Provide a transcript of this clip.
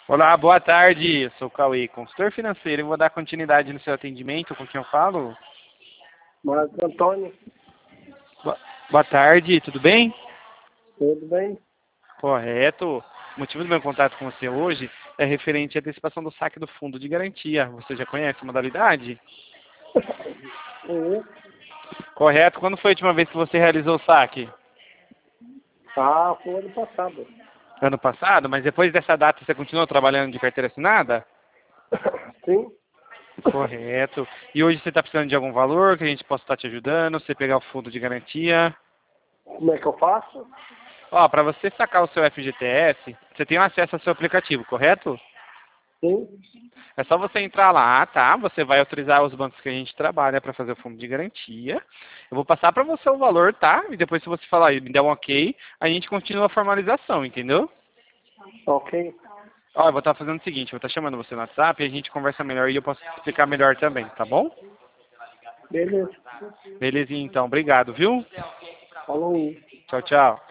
Olá, boa tarde. Eu sou o Cauê, consultor financeiro, e vou dar continuidade no seu atendimento. Com quem eu falo? Marcos Antônio, Bo- Boa tarde, tudo bem? tudo bem? Correto. O motivo do meu contato com você hoje é referente à antecipação do saque do fundo de garantia. Você já conhece a modalidade? Sim. Correto. Quando foi a última vez que você realizou o saque? Ah, foi ano passado. Ano passado? Mas depois dessa data você continuou trabalhando de carteira assinada? Sim. Correto. E hoje você está precisando de algum valor que a gente possa estar te ajudando? Você pegar o fundo de garantia? Como é que eu faço? Ó, para você sacar o seu FGTS, você tem acesso ao seu aplicativo, correto? Sim. É só você entrar lá, tá? Você vai autorizar os bancos que a gente trabalha para fazer o fundo de garantia. Eu vou passar para você o valor, tá? E depois se você falar e me der um ok, a gente continua a formalização, entendeu? Ok. Ó, eu vou estar fazendo o seguinte, eu vou estar chamando você no WhatsApp e a gente conversa melhor e eu posso te explicar melhor também, tá bom? Beleza. Belezinha então, obrigado, viu? Falou. Tchau, tchau.